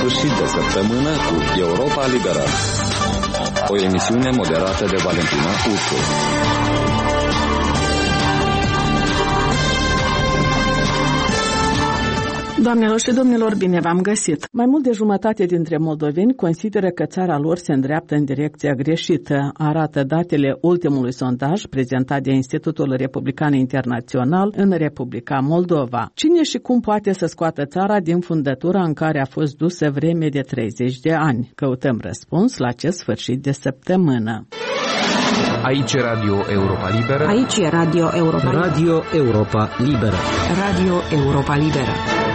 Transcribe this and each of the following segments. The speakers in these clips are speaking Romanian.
sfârșit de săptămână cu Europa Liberă. O emisiune moderată de Valentina Ursu. Doamnelor și domnilor, bine v-am găsit! Mai mult de jumătate dintre moldoveni consideră că țara lor se îndreaptă în direcția greșită, arată datele ultimului sondaj prezentat de Institutul Republican Internațional în Republica Moldova. Cine și cum poate să scoată țara din fundătura în care a fost dusă vreme de 30 de ani? Căutăm răspuns la acest sfârșit de săptămână. Aici e Radio Europa Liberă. Aici e Radio Europa Liberă. Radio Europa Liberă. Radio Europa Liberă.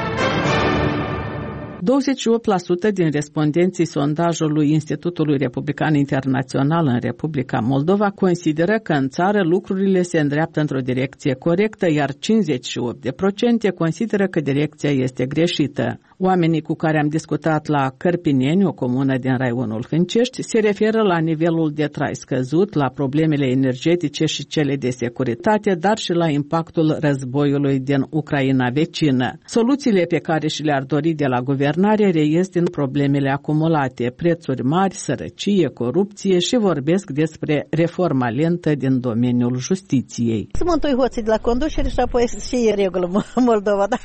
28% din respondenții sondajului Institutului Republican Internațional în Republica Moldova consideră că în țară lucrurile se îndreaptă într-o direcție corectă, iar 58% consideră că direcția este greșită. Oamenii cu care am discutat la Cărpineni, o comună din raionul Hâncești, se referă la nivelul de trai scăzut, la problemele energetice și cele de securitate, dar și la impactul războiului din Ucraina vecină. Soluțiile pe care și le-ar dori de la guvernare reies din problemele acumulate, prețuri mari, sărăcie, corupție și vorbesc despre reforma lentă din domeniul justiției. Să mă întâi hoții de la conducere și apoi și regulă Moldova, dar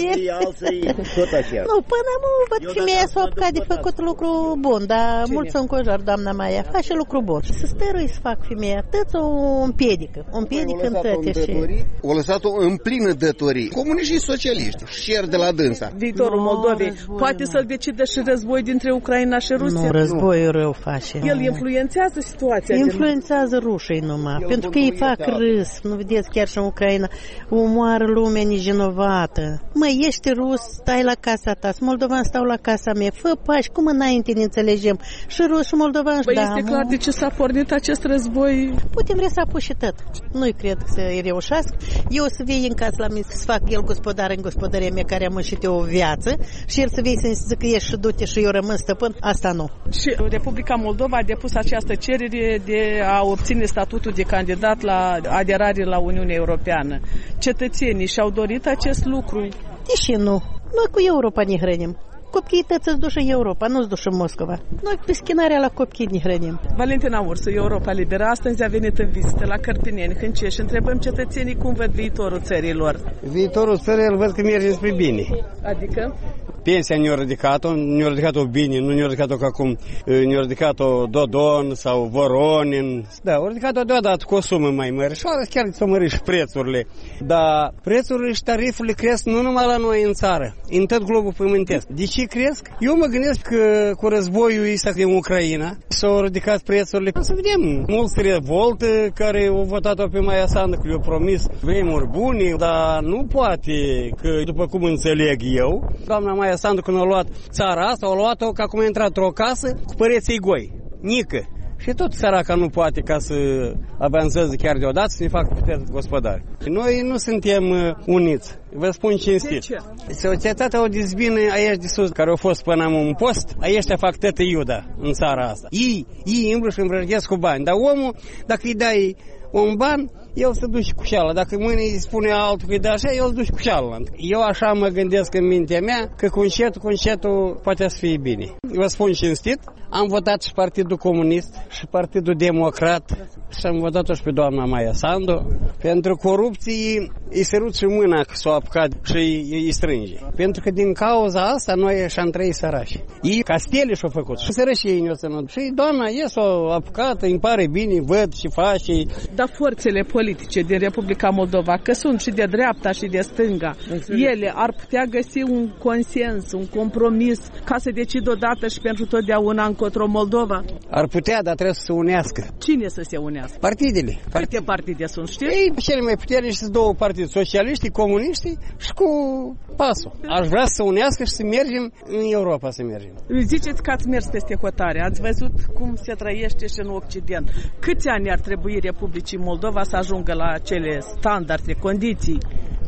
alții tot așa. Nu, până nu văd femeia s-a apucat de făcut lucru bun, dar mulți o încojor, doamna Maia, face lucru bun. Și să stărui să fac femeia, tăți o împiedică în tăte și... O lăsat-o în plină dătorie. Comuniști și socialiști, șer de la dânsa. Viitorul Moldovei poate să-l decidă și război dintre Ucraina și Rusia? Nu, războiul rău face. El influențează situația? Influențează rușii numai, pentru că îi fac râs. Nu vedeți, chiar și în Ucraina omoară lumea nevinovată. Măi, ești rus, stai la casa ta, moldovani stau la casa mea, fă pași, cum înainte ne înțelegem? Și rus și moldovani, da. Este clar de ce s-a pornit acest război? Putem vrea să apuși tot. Nu-i cred că să reușească. Eu să vei în casă la mine să fac el gospodar în gospodăria mea care am muncit o viață și el să vei să-mi zică ești și du-te și eu rămân stăpân, asta nu. Și Republica Moldova a depus această cerere de a obține statutul de candidat la aderare la Uniunea Europeană. Cetățenii și-au dorit acest lucru? Deși nu. Noi cu Europa ne hrănim. Copiii tăți îți duși în Europa, nu îți duși în Moscova. Noi pe schinarea la copii ne hrănim. Valentina Ursu, Europa Liberă, astăzi a venit în vizită la Cărpineni, Hâncești și întrebăm cetățenii cum văd viitorul țărilor. Viitorul țării îl văd că merge spre bine. Adică? Pensia ne-a ridicat-o bine, nu ne-a ridicat-o ca cum ne-a ridicat-o Dodon sau Voronin. Da, a ridicat-o deodată cu o sumă mai mare și chiar s-au mărit și prețurile. Dar prețurile și tarifurile cresc nu numai la noi în țară, în tot globul pământesc. De ce cresc? Eu mă gândesc că cu războiul ăsta în Ucraina s-au ridicat prețurile. O să vedem mulți revolte care au votat-o pe Maia Sandu, că le-au promis vremuri bune, dar nu poate că, după cum înțeleg eu, doamna Maia Sandu, când a luat țara asta, a luat-o ca cum a intrat într-o casă cu păreții goi, nică. Și tot săraca nu poate ca să avanseze chiar deodată să ne facă putere gospodari. Noi nu suntem uniți. Vă spun cinstit. Societatea o dezbină aici de sus, care au fost până am un post, aici fac tătă iuda în țara asta. Ei îmbră și îmbrăgesc cu bani. Dar omul, dacă îi dai un ban, el se duce cu cealaltă. Dacă mâine îi spune altul că îi dă așa, el se duce cu cealaltă. Eu așa mă gândesc în mintea mea că cu încetul poate să fie bine. Vă spun cinstit, am votat și Partidul Comunist și Partidul Democrat și am votat-o și pe doamna Maia Sandu. Pentru corupție îi sărut și mâna că s-o apucat și îi strânge. Pentru că din cauza asta noi și-am trăit sărași. Ei castele și-au făcut și sărășii ei ne-o ținut. Și doamna s-o apucat, îmi pare bine, văd și face. Dar forțele politice din Republica Moldova, că sunt și de dreapta și de stânga, ele ar putea găsi un consens, un compromis ca să decidă odată și pentru totdeauna încotro Moldova? Ar putea, dar trebuie să se unească. Cine să se unească? Partidele. Câte partide sunt, știți? Ei, cele mai puternice sunt două partide, socialiștii, comuniștii și cu PAS-ul. Aș vrea să se unească și să mergem în Europa, să mergem. Ziceți că ați mers peste hotare, ați văzut cum se trăiește și în Occident. Câți ani ar trebui Republicii Moldova să ajungă la acele standarde, condiții?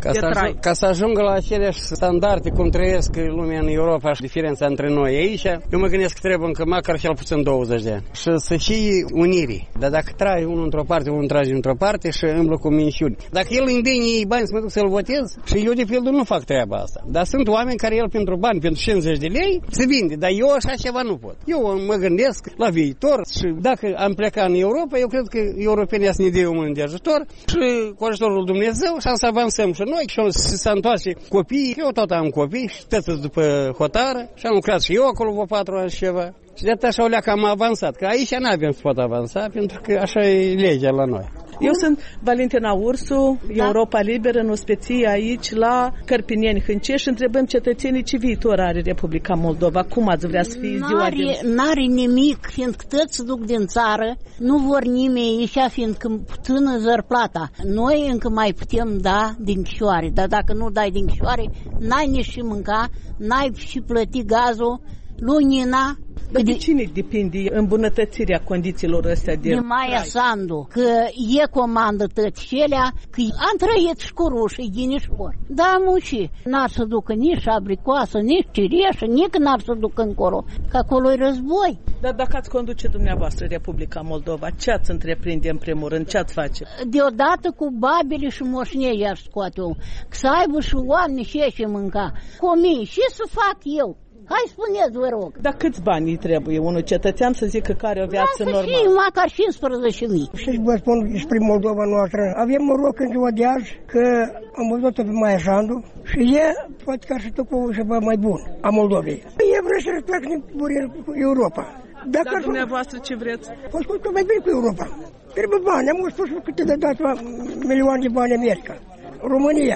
Ca să ajungă la aceleași standarde cum trăiesc lumea în Europa și diferența între noi aici, eu mă gândesc că trebuie încă măcar cel puțin 20 de ani. Și să fie unirii. Dar dacă tragi unul într-o parte, unul trage într-o parte și îmblă cu minciuni. Dacă el îmi vine ei bani să mă duc să-l votez, și eu de pildă nu fac treaba asta. Dar sunt oameni care el pentru bani, pentru 50 de lei, se vinde. Dar eu așa ceva nu pot. Eu mă gândesc la viitor și dacă am plecat în Europa, eu cred că europenii să ne dea o mână de ajutor și cu ajutorul Dumnezeu și să avansăm și noi și să întoarce copiii. Eu tot am copii și tătă după hotară și am lucrat și eu acolo vreo 4 ani și ceva. Și de atât așa o leacă am avansat, că aici n-avem să pot avansa pentru că așa e legea la noi. Eu sunt Valentina Ursu, Europa Liberă, în ospăție aici la Cărpineni, Hâncești și întrebăm cetățenii ce viitor are Republica Moldova. Cum ați vrea să fie ziua din... N-are nimic, fiindcă toți se duc din țară, nu vor nimeni ieșea, fiindcă până zărplata. Noi încă mai putem da din chișoare, dar dacă nu dai din chișoare, n-ai nici și mânca, n-ai și plăti gazul, lunina. Dar de cine depinde îmbunătățirea condițiilor astea de Maia Sandu, că e comandă tățelea, că am trăit și cu rușii din Ișpor. Da, muși, n-ar să ducă nici abricoasă, nici cireșă, nici n-ar să ducă încolo, că acolo e război. Dar dacă ați conduce dumneavoastră Republica Moldova, ce ați întreprinde în primul rând, ce ați face? Deodată cu babele și moșnei i-aș scoate eu, că să aibă și oameni și ce mânca. Comii, și să fac eu? Hai spuneți, vă rog. Dar câți bani trebuie unul cetățean să zică că are o viață normală? Da, să fie măcar 15.000. Și vă spun despre Moldova noastră. Avem noroc în ziua de azi că am văzut-o pe Maia Sandu și e, poate că ar fi tot ceva mai bun a Moldovei. E vrea să respecte cu Europa. Dar dumneavoastră ce vreți? Poți spune că mai bine cu Europa. Trebuie bani, am spus câte de dat milioane de bani America. România.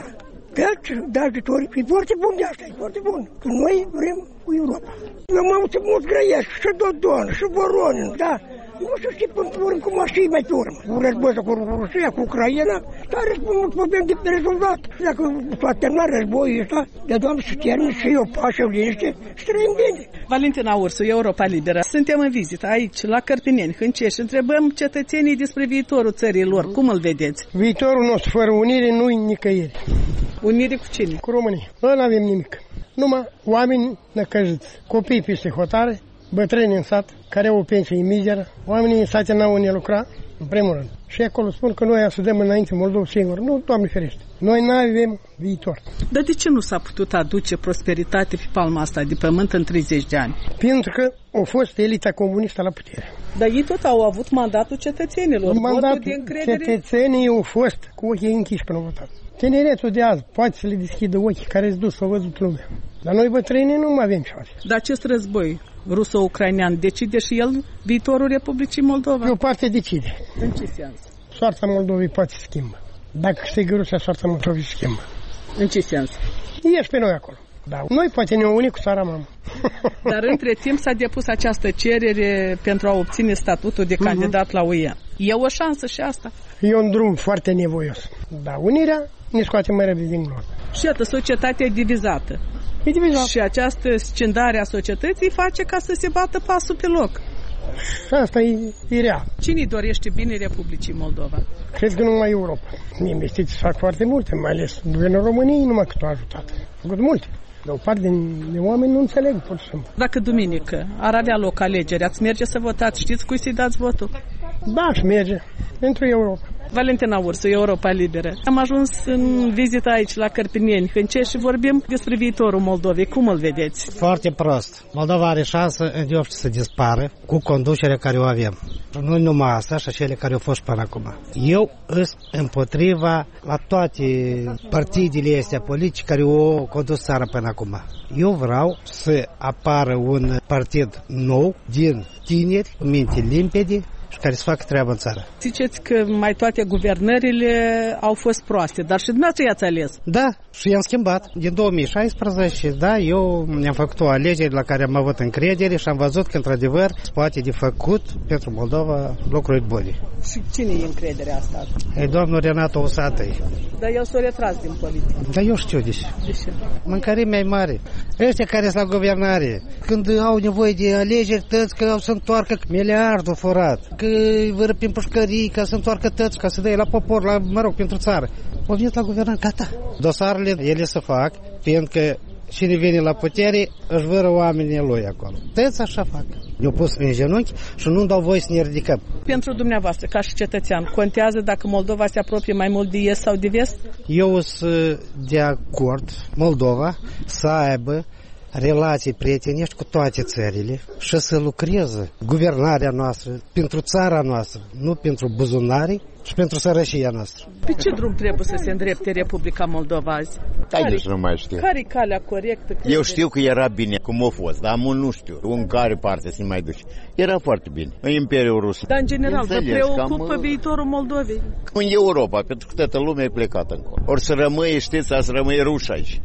De ajutori, e foarte bun de asta, e foarte bun. Că noi vrem cu Europa. Eu m-am auzit mult grăiesc, și Dodon, și Voronin, da. Nu știu ce până cum aș fi mai pe urmă. Cu războiul cu Rusia, cu Ucraina, dar mult vorbim de rezolvat. Și dacă s-a terminat războiul ăsta, de Doamne să termin și eu pașă în liniște și trăim bine. Valentina Ursu, Europa Liberă. Suntem în vizită aici, la Cărpineni, Hâncești. Întrebăm cetățenii despre viitorul țării lor. Cum îl vedeți? Viitorul nostru fără unire nu-i nicăieri. Unire cu cine? Cu România. Nu avem nimic. Numai oameni năcăjiți, copii peste hotare, bătrâni în sat, care au o pensie mizeră, oamenii în sate n-au unde lucra, în primul rând. Și acolo spun că noi să dăm înainte Moldova singur. Nu, Doamne ferește. Noi n-avem viitor. Dar de ce nu s-a putut aduce prosperitate pe palma asta de pământ în 30 de ani? Pentru că a fost elita comunistă la putere. Dar ei tot au avut mandatul cetățenilor. Mandatul cetățenii au fost cu ochii închiși până votat. Tineretul de azi poate să le deschidă ochii care îți dus să văzut lumea. Dar noi bătrânii nu mai avem șanse. Dar acest război ruso-ucrainean decide și el viitorul Republicii Moldova? Pe o parte decide. În ce sens? Soarta Moldovei poate să schimbă. Dacă câștigă Rusia, soarta Moldovei se schimbă. În ce sens? Ești pe noi acolo. Da. Noi poate ne uni cu țara mamă. Dar între timp s-a depus această cerere pentru a obține statutul de candidat la UE. E o șansă și asta? E un drum foarte nevoios. Da, unirea ne scoate mai repede din glonă. Și iată, societatea e divizată. E divizată. Și această scindare a societății face ca să se bată pasul pe loc. Și asta e real. Cine dorește bine Republicii Moldova? Cred că numai Europa. Investiții fac foarte multe, mai ales guvernul României numai cât a ajutat. A făcut multe. Dar o parte din oameni nu înțeleg, pur și simplu. Dacă duminică ar avea loc alegeri, ați merge să votați? Știți cui să-i dați votul? Da, aș merge. Pentru Europa. Valentina Ursu, Europa Liberă. Am ajuns în vizită aici, la Cărpineni, Hâncești și vorbim despre viitorul Moldovei. Cum îl vedeți? Foarte prost. Moldova are șansă în de să dispară cu conducerea care o avem. Nu numai asta, și cele care au fost până acum. Eu sunt împotriva la toate partidele astea politice care au condus țara până acum. Eu vreau să apară un partid nou, din tineri, cu minte limpede, și care să facă treabă în țară. Ziceți că mai toate guvernările au fost proaste, dar și dumneavoastră i-ați ales. Da, și i-am schimbat. Din 2016, da, eu mi-am făcut o alegere la care am avut încredere și am văzut că, într-adevăr, se poate de făcut pentru Moldova lucruri bune. Și cine e încrederea asta? E domnul Renato Usatăi. Dar el s-a retras din politică. Dar eu știu de ce. De ce? Mâncărimea e mare. Ăștia care sunt la guvernare, când au nevoie de alegeri, tăți că să întoarcă miliardul furat, că vă răpim pușcării, ca să întoarcă tăți, ca să dea la popor, pentru țară. o venit la guvernare, gata. Dosarele, ele se fac, fiindcă cine vine la putere, își vără oamenii lui acolo. Tăți așa fac. Ne-au pus în genunchi și nu dau voie să ne ridicăm. Pentru dumneavoastră, ca și cetățean, contează dacă Moldova se apropie mai mult de est sau de vest? Eu sunt de acord Moldova să aibă relații prietenești cu toate țările și să lucreze guvernarea noastră pentru țara noastră, nu pentru buzunarii și pentru sărășia noastră. Pe ce drum trebuie să se îndrepte Republica Moldova azi? Haideți, nu mai știu. Care e calea corectă? Eu știu că era bine cum a fost, dar mult nu știu în care parte se mai duce. Era foarte bine, în Imperiul Rus. Dar în general, vă preocupă viitorul Moldovei? În Europa, pentru că toată lumea e plecată încolo. Or să rămâie, știți, să rămâie ruși aici.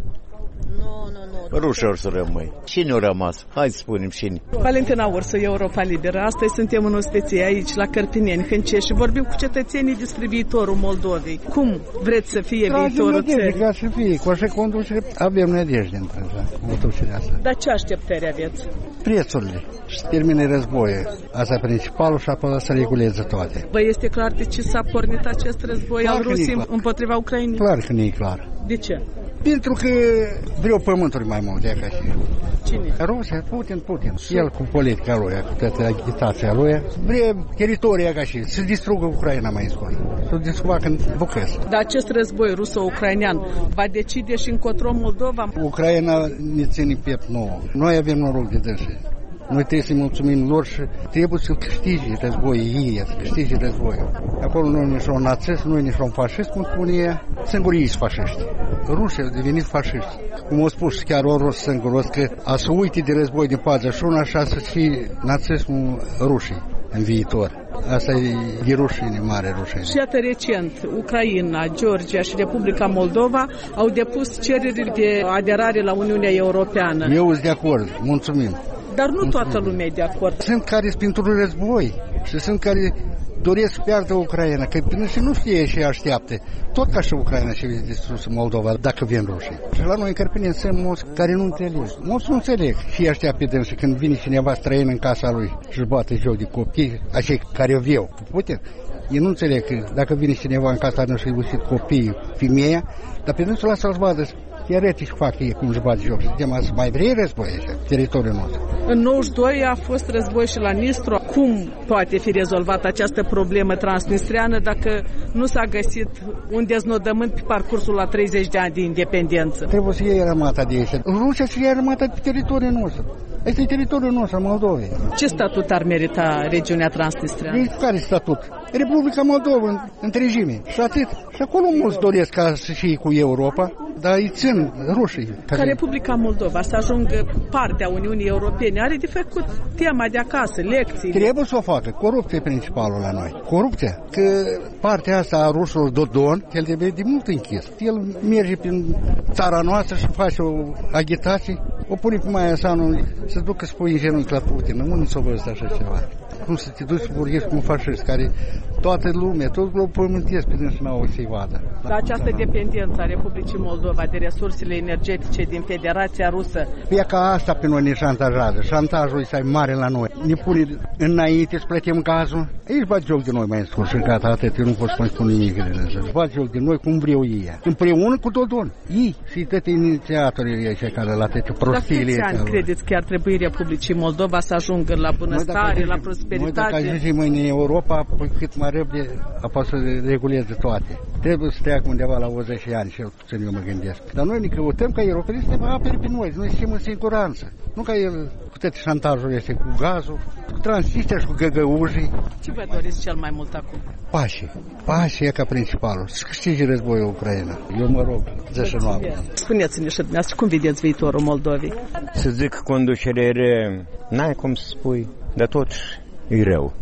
Rușii or să rămâi. Cine a rămas? Hai să spunem cine. Valentina Ursu, Europa Liberă. Astăzi suntem în osteție aici, la Cărpineni, Hâncești, și vorbim cu cetățenii despre viitorul Moldovei. Cum vreți să fie viitorul țării? Ca să fie, cu așa conducere avem nădejde între conducerea asta. Dar ce așteptări aveți? Prețurile. Și termine războiul. Asta e principalul și apoi să reguleze toate. Vă este clar de ce s-a pornit acest război al Rusiei împotriva Ucrainei? Clar că nu e clar. De ce? Pentru că vreau pământuri mai multe acasă. Cine? Rusia, Putin. El cu politica lui, cu toată agitația lui, vrea teritoria acasă, să distrugă Ucraina mai scurt, să distrugă în bucăți. Dar acest război ruso-ucrainean va decide și încotro Moldova? Ucraina ne ține piept nouă. Noi avem noroc de dânsă. Noi trebuie să-i mulțumim lor și trebuie să câștige războiul ei, să câștige războiul. Acolo nu e nici un națist, nu e nici un fascist, cum spune ea, singurii sunt fasciști. Rusia a devenit fasciști. Cum au spus chiar o rus singuros, că a să uite de război din 41, așa să fie națismul rușii în viitor. Asta e de rușine, mare rușine. Și iată recent, Ucraina, Georgia și Republica Moldova au depus cereri de aderare la Uniunea Europeană. Eu sunt de acord, mulțumim. Dar nu toată lumea e de acord. Sunt care sunt pentru război și sunt care doresc să piardă Ucraina, că până și nu știe și așteaptă. Tot ca și Ucraina și distrusă Moldova, dacă vin rușii. Și la noi în Cărpineni sunt mulți care nu înțeleg. Mulți nu înțeleg și așteaptă de și când vine cineva străin în casa lui și își bate joc de copii, acei care o viu cu Putin, ei nu înțeleg că dacă vine cineva în casa lui și îi ucid copiii, femeia, dar pe dânsul lasă-l vadă. Teoretic fac ei cum își bate joc. Suntem azi mai vrei război așa, teritoriul nostru. În 92 a fost război și la Nistru. Cum poate fi rezolvată această problemă transnistreană dacă nu s-a găsit un deznodământ pe parcursul la 30 de ani de independență? Trebuie să iei armata de aici. Rusia să iei armata pe teritoriul nostru. Este teritoriul nostru, Moldovei. Ce statut ar merita regiunea transnistreană? De care statut? Republica Moldova, întregime. Și atât. Și acolo mulți doresc ca să fie cu Europa, dar îi țin rușii. Ca Republica Moldova să ajungă partea Uniunii Europene, are de făcut tema de acasă, lecții. Trebuie să o facă. Corupția e principalul la noi. Corupția. Că partea asta a rușilor Dodon, el trebuie de mult închis. El merge prin țara noastră și face o agitație, o pune pe Maia Sandu să ducă să pui în genunchi la Putin. Nu s-o văzut așa ceva. Cum să te duci să vorbești cu un fascist care toată lumea, tot globul pământesc pe dânsul n-au să-i vadă. Dar această dependență a Republicii Moldova de resursele energetice din Federația Rusă. Pe ca asta pe noi ne șantajează. Șantajul este mare la noi. Ne pune înainte să plătim gazul. Ei bat joc de noi mai scurt și gata, atât. Eu nu pot să mai spun nimic de asta. Își bat joc de noi cum vreau ei. Împreună cu Dodon. Ei și toate inițiatorii ăștia care la toate prostiile. Dar câți ani credeți că ar trebui Republicii Moldova să ajungă la bunăstare, la prosperitate? Noi dacă ajungem în Europa, cât mai repede, apoi să reguleze toate. Trebuie să treacă undeva la 80 ani, cel puțin eu mă gândesc. Dar noi ne căutăm ca europenii să ne apere pe noi, noi suntem în siguranță. Nu ca el cu tot șantajul este cu gazul, cu Transnistria și cu găgăușii. Ce vă doriți cel mai mult acum? Pașii. Pașii e ca principalul. Să câștige războiul Ucraina. Eu mă rog, zi și noapte. Spuneți-ne și dumneavoastră, cum vedeți viitorul Moldovei? Să zic că conducerea e rea, n-ai cum să spui, dar totuși e rău.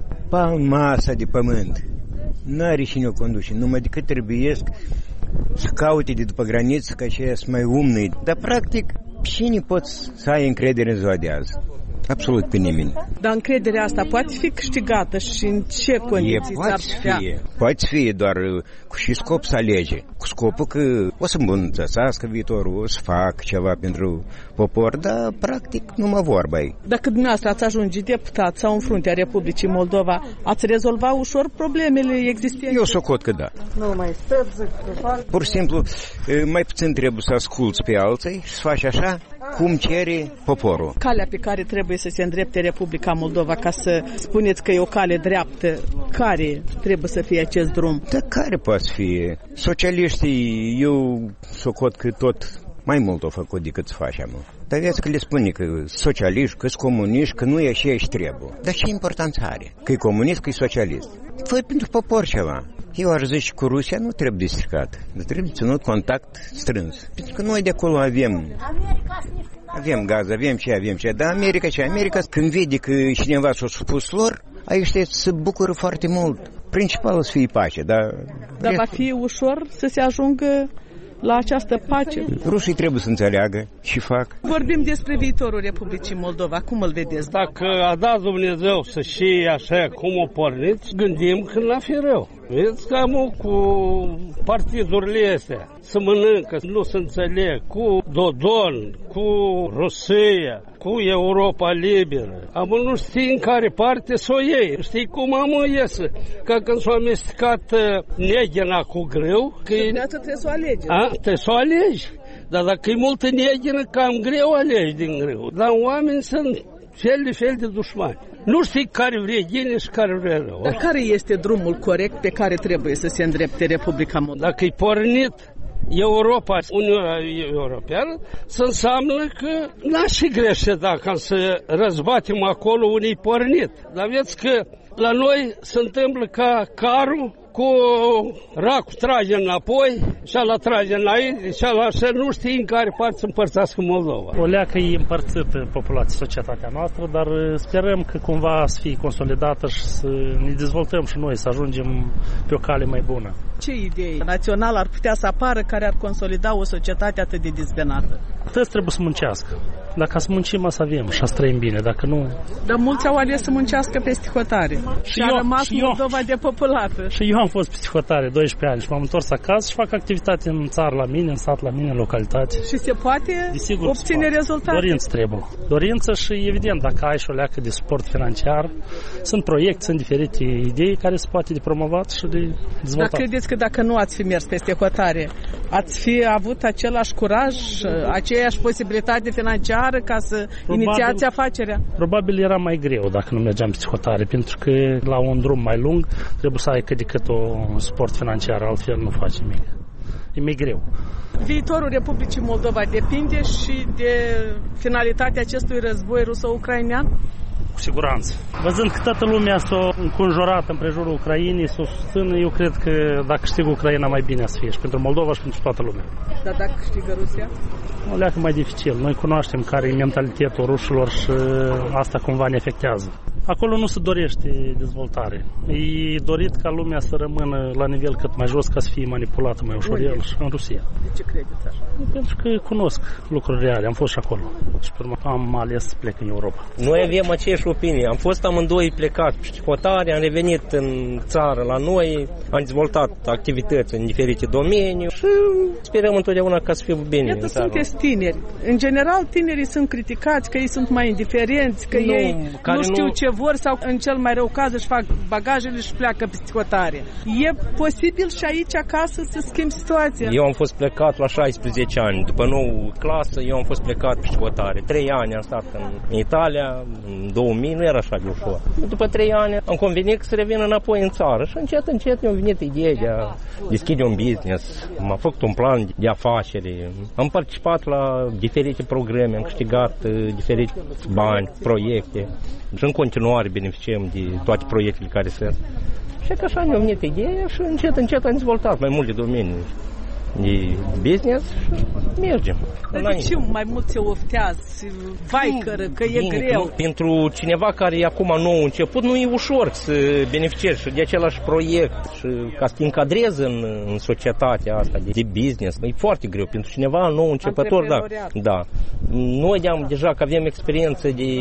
Masa de pământ. N-are cine o conduce, numai decât trebuiesc să caute de după graniță, ca aceia să mai umnăi. Dar practic, cine poți să ai încredere în ziua de azi? absolut pe nimeni. Dar încrederea asta poate fi câștigată și în ce condiții s-ar putea? Poate fi, doar cu și scop să alege. Cu scopul că o să îmbunătățească viitorul, o să fac ceva pentru popor, dar practic numai vorba e. Dacă dumneavoastră ați ajunge deputat sau în fruntea Republicii Moldova, ați rezolva ușor problemele existente? Eu socot că da. Nu mai stăți, pur și simplu, mai puțin trebuie să asculți pe alții și să faci așa cum cere poporul. Calea pe care trebuie să se îndrepte Republica Moldova, ca să spuneți că e o cale dreaptă, care trebuie să fie acest drum? Dar care poate fi? Socialiștii, eu socot că tot mai mult au făcut decât să facem. Dar vezi că le spune că socialiști, că-s comuniști, că nu e așa și trebuie. Dar ce importanță are? Că e comunist, că e socialist. Fă pentru popor ceva. Eu aș zice cu Rusia nu trebuie stricat, dar trebuie ținut contact strâns. Pentru că noi de acolo avem gaz, avem ce, dar America când vede că cineva s-a supus lor, aici se bucură foarte mult. Principalul să fie pace, dar va fi ușor să se ajungă la această pace. Rușii trebuie să înțeleagă și fac. Vorbim despre viitorul Republicii Moldova. Cum îl vedeți? Dacă a dat Dumnezeu să și așa cum o porniți, gândim că n-a fi rău. Vedeți că am cu partidurile astea să mănâncă, nu se înțeleg, cu Dodon, cu Rusia, cu Europa Liberă. Am nu știi în care parte s-o iei. Știi cum am iesă? Că când s-a amestecat neghina cu greu... Trebuie să o alegi. Trebuie să o alegi. Dar dacă e multă neghină, cam greu alegi din greu. Dar oamenii sunt fel de dușmani. Nu știi care vrea bine și care vrea rău. Dar care este drumul corect pe care trebuie să se îndrepte Republica Moldova? Dacă e pornit Europa, Uniunea Europeană, să înseamnă că n-a și greșit dacă să răzbatem acolo unii pornit. Dar vedeți că la noi se întâmplă ca carul cu racul trage înapoi și ala trage înainte și ala așa nu știi în care parte să împărțească Moldova. O leacă e împărțită populația, societatea noastră, dar sperăm că cumva să fie consolidată și să ne dezvoltăm și noi, să ajungem pe o cale mai bună. Ce idee națională ar putea să apară care ar consolida o societate atât de dezbinată? Toți trebuie să muncească. Dacă să muncim, să avem și să trăim bine. Dacă nu... Dar mulți au ales să muncească peste hotare. Și a rămas Moldova depopulată. Și eu am fost peste hotare 12 ani și m-am întors acasă și fac activitate în țară la mine, în sat la mine, în localitate. Și se poate obține rezultate? Dorință trebuie. Dorință și evident, dacă ai și o leacă de suport financiar, sunt proiecte, sunt diferite idei care se poate de promovat și de dezvoltat. Dar credeți că dacă nu ați fi mers peste hotare, ați fi avut același curaj, aceeași posibilitate financiară ca să inițiați afacerea? Probabil era mai greu dacă nu mergeam peste hotare, pentru că la un drum mai lung trebuie să ai cât de cât un suport financiar, altfel nu faci nimic. E mai greu. Viitorul Republicii Moldova depinde și de finalitatea acestui război ruso-ucrainean? Cu siguranță. Văzând că toată lumea s-a înconjurat în prejurul Ucrainei, s-o susțină, eu cred că dacă câștigă Ucraina mai bine să fie și pentru Moldova și pentru toată lumea. Dar dacă câștigă Rusia? O leacă mai dificil. Noi cunoaștem care e mentalitatea rușilor și asta cumva ne afectează. Acolo nu se dorește dezvoltare. E dorit ca lumea să rămână la nivel cât mai jos ca să fie manipulată mai ușor el și în Rusia. De ce credeți așa? Pentru că cunosc lucruri reale. Am fost și acolo. Și pe urmă am ales să plec în Europa. Noi avem aceeași opinie. Am fost amândoi plecat pe hotare, am revenit în țară la noi, am dezvoltat activități în diferite domenii și sperăm întotdeauna ca să fie bine. Iată, sunteți tineri. În general, tinerii sunt criticați că ei sunt mai indiferenți, că ei nu știu ce vor sau în cel mai rău caz își fac bagajele și pleacă pe hotare. E posibil și aici acasă să schimbi situația? Eu am fost plecat la 16 ani. După nou clasă, eu am fost plecat pe hotare. 3 ani am stat în Italia, în 2000, nu era așa de ușor. După 3 ani am convenit să revin înapoi în țară și încet mi-a venit ideea de a deschide un business. M-a făcut un plan de afaceri. Am participat la diferite programe, am câștigat diferite bani, proiecte. Și în continuare beneficiem de toate proiectele care sunt. Și că așa mi-a venit ideea și încet am dezvoltat mai multe domenii. de business și mergem. De ce mai mult se oftează? Vaicără, că e greu. Pentru cineva care acum nou început, nu e ușor să beneficiezi și de același proiect și ca să te încadrezi în societatea asta de business. E foarte greu pentru cineva nou începător. Da. Noi deja că avem experiență de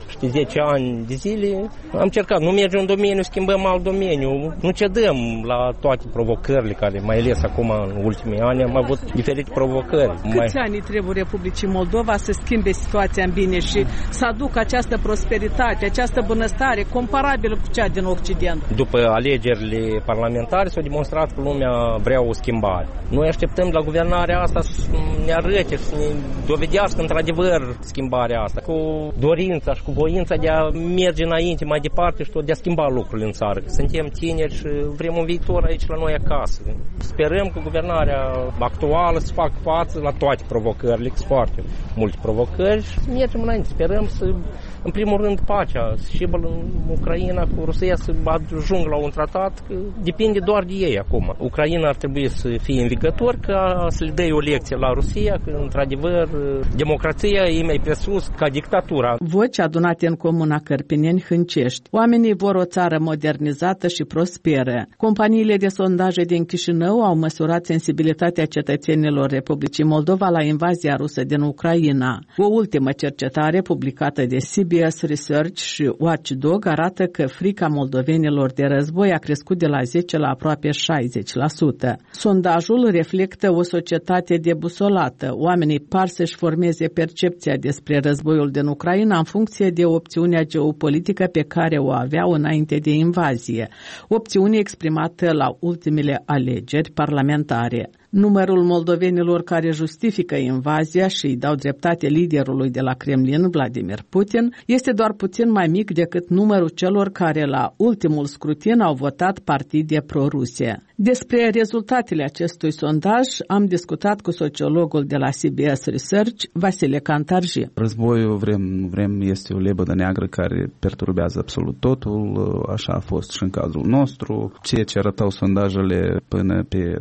10 ani de zile, am încercat, nu mergem în domeniu, schimbăm alt domeniu, nu cedăm la toate provocările care, mai ales acum în ultimii ani, am avut diferite provocări. Câți ani trebuie Republicii Moldova să schimbe situația în bine și să aducă această prosperitate, această bunăstare comparabilă cu cea din Occident? După alegerile parlamentare s-a demonstrat că lumea vrea o schimbare. Noi așteptăm la guvernarea asta să ne arăte, să ne dovedească într-adevăr schimbarea asta, cu dorința și cu voința de a merge înainte, mai departe și de a schimba lucrurile în țară. Suntem tineri și vrem un viitor aici la noi acasă. Sperăm că guvernarea actuală să facă față la toate provocările, foarte multe provocări și mergem înainte. Sperăm să, în primul rând, pacea, și în Ucraina cu Rusia să ajungă la un tratat, că depinde doar de ei acum. Ucraina ar trebui să fie învigător ca să le dea o lecție la Rusia, că într-adevăr democrația e mai presus ca dictatura. Voci adunate în comuna Cărpineni-Hâncești. Oamenii vor o țară modernizată și prosperă. Companiile de sondaje din Chișinău au măsurat sensibilitatea cetățenilor Republicii Moldova la invazia rusă din Ucraina. O ultimă cercetare publicată de CBS Research și Watchdog arată că frica moldovenilor de război a crescut de la 10 la aproape 60%. Sondajul reflectă o societate debusolată. Oamenii par să-și formeze percepția despre războiul din Ucraina în funcție de opțiunea geopolitică pe care o aveau înainte de invazie, opțiune exprimată la ultimele alegeri parlamentare. Numărul moldovenilor care justifică invazia și îi dau dreptate liderului de la Kremlin, Vladimir Putin, este doar puțin mai mic decât numărul celor care la ultimul scrutin au votat partide pro-Rusie. Despre rezultatele acestui sondaj am discutat cu sociologul de la CBS Research, Vasile Cantarji. Războiul, vrem, este o lebădă neagră care perturbează absolut totul, așa a fost și în cazul nostru. Ceea ce arătau sondajele până pe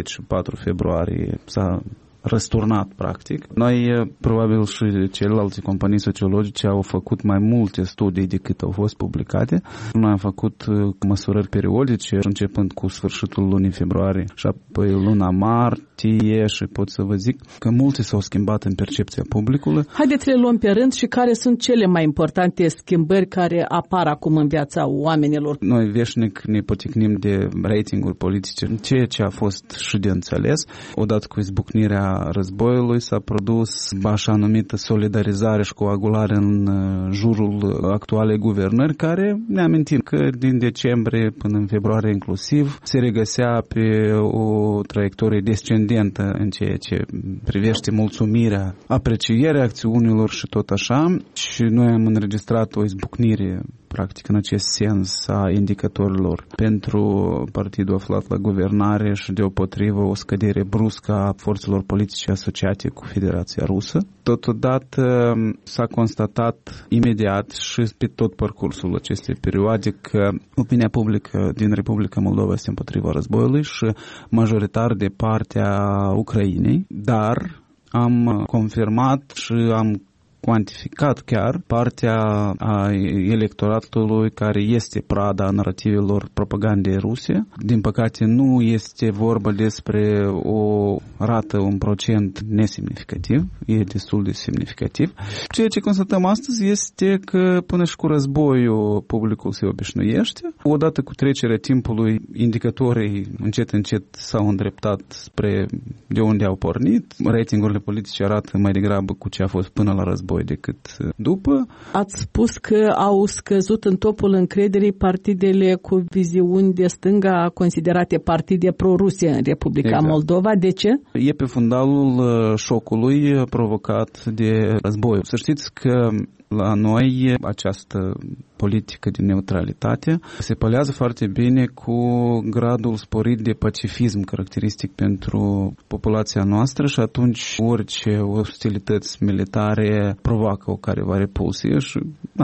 24 februarie s-a răsturnat, practic. Noi, probabil și celelalte companii sociologice au făcut mai multe studii decât au fost publicate. Noi am făcut măsurări periodice, începând cu sfârșitul lunii februarie și apoi luna martie și pot să vă zic că multe s-au schimbat în percepția publicului. Haideți să le luăm pe rând și care sunt cele mai importante schimbări care apar acum în viața oamenilor. Noi veșnic ne poticnim de ratinguri politice, ceea ce a fost și de înțeles. Odată cu izbucnirea războiului s-a produs așa numită solidarizare și coagulare în jurul actualei guvernări, care ne amintim că din decembrie până în februarie inclusiv se regăsea pe o traiectorie descendentă în ceea ce privește mulțumirea, aprecierea acțiunilor și tot așa, și noi am înregistrat o izbucnire practic în acest sens a indicatorilor pentru partidul aflat la guvernare și deopotrivă o scădere bruscă a forțelor politice asociate cu Federația Rusă. Totodată s-a constatat imediat și pe tot parcursul acestei perioade că opinia publică din Republica Moldova este împotriva războiului și majoritar de partea Ucrainei, dar am confirmat și am cuantificat chiar partea a electoratului care este prada narativelor propagandei ruse. Din păcate nu este vorba despre o rată, un procent nesemnificativ, e destul de semnificativ. Ceea ce constatăm astăzi este că până și cu războiul publicul se obișnuiește. Odată cu trecerea timpului, indicatorii încet s-au îndreptat spre de unde au pornit. Ratingurile politice arată mai degrabă cu ce a fost până la război decât după. Ați spus că au scăzut în topul încrederii partidele cu viziuni de stânga considerate partide pro-Rusie în Republica Moldova. De ce? E pe fundalul șocului provocat de război. Să știți că la noi această politică de neutralitate se pălează foarte bine cu gradul sporit de pacifism caracteristic pentru populația noastră și atunci orice ostilități militare provoacă o careva repulsie și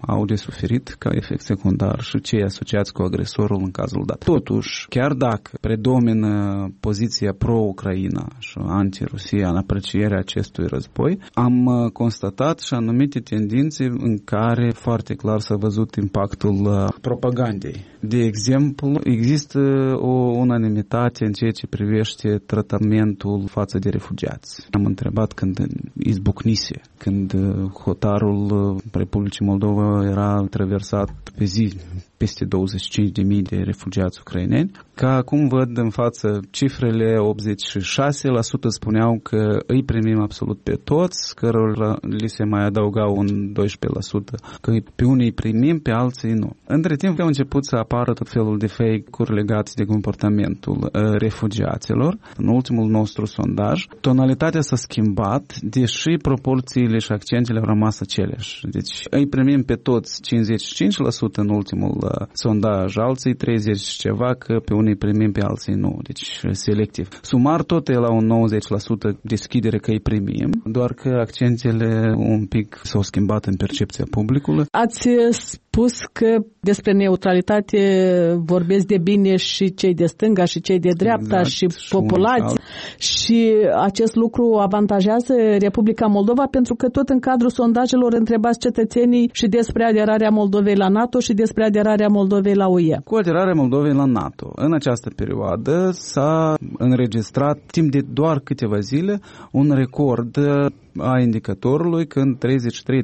au de suferit ca efect secundar și cei asociați cu agresorul în cazul dat. Totuși, chiar dacă predomină poziția pro-Ucraina și anti-Rusia în aprecierea acestui război, am constatat și anumite tendințe în care foarte clar s-a văzut impactul propagandei. De exemplu, există o unanimitate în ceea ce privește tratamentul față de refugiați. Am întrebat când izbucnise, când hotarul Republicii Moldova era traversat pe zi peste 25.000 de refugiați ucraineni, că acum văd în față cifrele 86% spuneau că îi primim absolut pe toți, cărora li se mai adăuga un 12%, că pe unii îi primim, pe alții nu. Între timp au început să apară tot felul de fake-uri legate de comportamentul refugiaților. În ultimul nostru sondaj, tonalitatea s-a schimbat, deși proporțiile și accentele au rămas aceleași. Deci îi primim pe toți 55% în ultimul sondaj, alții 30 și ceva, că pe unii primim, pe alții nu. Deci selectiv. Sumar tot e la un 90% deschidere că îi primim, doar că accentele un pic s-au schimbat în percepția publicului. Ați spus că despre neutralitate vorbesc de bine și cei de stânga și cei de dreapta, exact, și populația. Și acest lucru avantajează Republica Moldova, pentru că tot în cadrul sondajelor întrebați cetățenii și despre aderarea Moldovei la NATO și despre aderarea Moldovei la UE. Cu aderarea Moldovei la NATO, în această perioadă s-a înregistrat timp de doar câteva zile un record a indicatorului, când 33-34%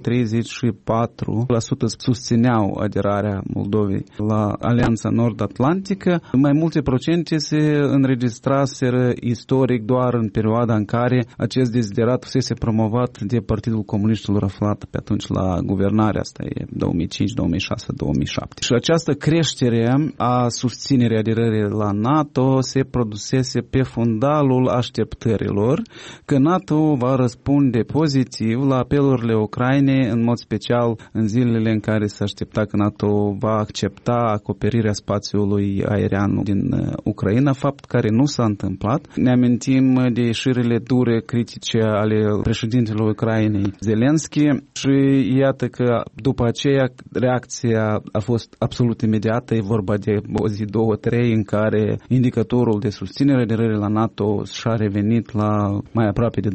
susțineau aderarea Moldovei la Alianța Nord-Atlantică. Mai multe procente se înregistraseră istoric doar în perioada în care acest deziderat fusese promovat de Partidul Comuniștilor aflat pe atunci la guvernare, asta e 2005, 2006, 2007. Și această creștere a susținerii aderării la NATO se produsese pe fundalul așteptărilor că NATO va răspunde pozitiv la apelurile Ucrainei, în mod special în zilele în care se aștepta că NATO va accepta acoperirea spațiului aerian din Ucraina, fapt care nu s-a întâmplat. Ne amintim de ieșirile dure, critice ale președintelui Ucrainei Zelensky și iată că după aceea reacția a fost absolut imediată. E vorba de o zi, 2-3 în care indicatorul de susținere aderării la NATO și-a revenit la mai aproape de 20%,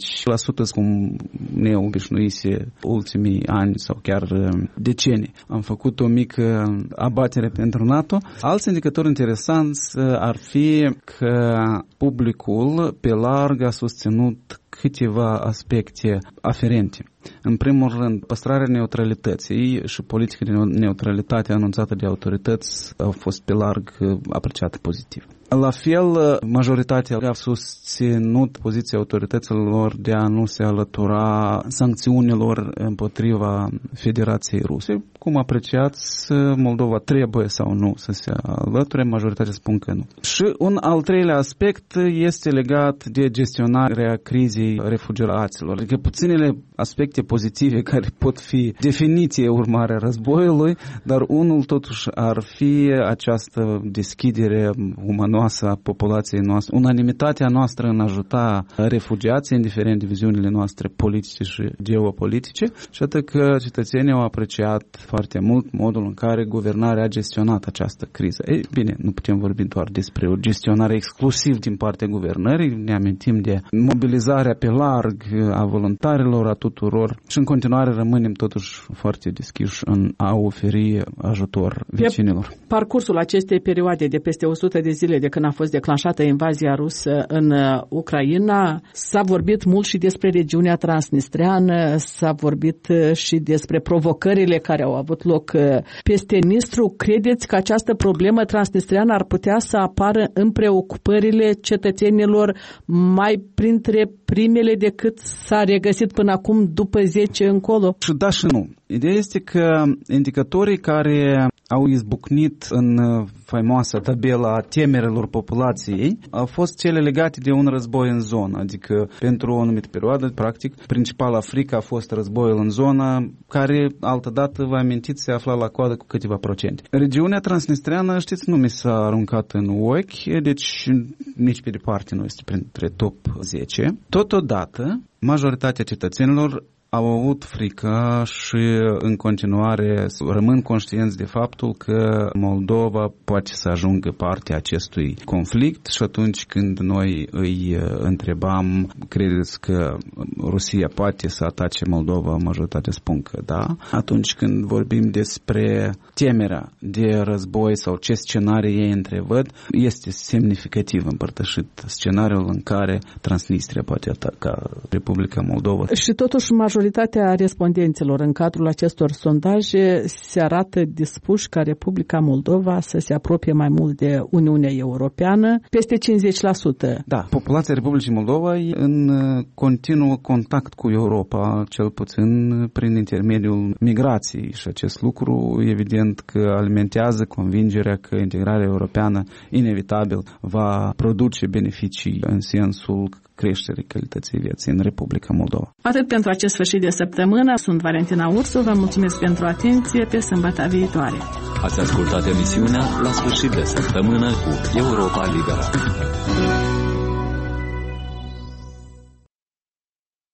cum ne obișnuise ultimii ani sau chiar decenii. Am făcut o mică abatere pentru NATO. Alți indicatori interesanți ar fi că publicul pe larg a susținut câteva aspecte aferente. În primul rând, păstrarea neutralității și politica de neutralitate anunțată de autorități au fost pe larg apreciate pozitiv. La fel, majoritatea a susținut poziția autorităților de a nu se alătura sancțiunilor împotriva Federației Ruse. Cum apreciați, Moldova trebuie sau nu să se alăture, majoritatea spun că nu. Și un al treilea aspect este legat de gestionarea crizei refugiaților. Adică puținele aspecte pozitive care pot fi definiție urmarea războiului, dar unul totuși ar fi această deschidere umanoasă a populației noastre, unanimitatea noastră în a ajuta refugiații, indiferent de viziunile noastre politice și geopolitice, și atât că cetățenii au apreciat foarte mult modul în care guvernarea a gestionat această criză. Ei bine, nu putem vorbi doar despre o gestionare exclusiv din partea guvernării, ne amintim de mobilizarea pe larg a voluntarilor, a tuturor, și în continuare rămânem totuși foarte deschiși în a oferi ajutor vecinilor. Pe parcursul acestei perioade de peste 100 de zile de când a fost declanșată invazia rusă în Ucraina, s-a vorbit mult și despre regiunea transnistreană, s-a vorbit și despre provocările care au avut loc peste Nistru. Credeți că această problemă transnistreană ar putea să apară în preocupările cetățenilor mai printre primele decât s-a regăsit până acum după 10 încolo? Și da și nu. Ideea este că indicatorii care au izbucnit în faimoasa tabela a temerilor populației au fost cele legate de un război în zonă, adică pentru o anumită perioadă, practic, principala frică a fost războiul în zonă, care altădată, vă amintiți, se afla la coadă cu câteva procente. Regiunea transnistreană, știți, nu mi s-a aruncat în ochi, deci nici pe departe nu este printre top 10. Totodată, majoritatea cetățenilor au avut frică și în continuare rămân conștienți de faptul că Moldova poate să ajungă partea acestui conflict și atunci când noi îi întrebam, credeți că Rusia poate să atace Moldova, majoritatea spun că da. Atunci când vorbim despre temerea de război sau ce scenarii ei întrevăd, este semnificativ împărtășit scenariul în care Transnistria poate ataca Republica Moldova. Și totuși majoritatea respondenților în cadrul acestor sondaje se arată dispuși ca Republica Moldova să se apropie mai mult de Uniunea Europeană, peste 50%. Da, populația Republicii Moldova e în continuu contact cu Europa, cel puțin prin intermediul migrației și acest lucru evident că alimentează convingerea că integrarea europeană inevitabil va produce beneficii în sensul creșterii calității vieții în Republica Moldova. Atât pentru acest sfârșit de săptămână. Sunt Valentina Ursu, vă mulțumesc pentru atenție, pe sâmbătă viitoare. Ați ascultat emisiunea La sfârșit de săptămână cu Europa Liberă.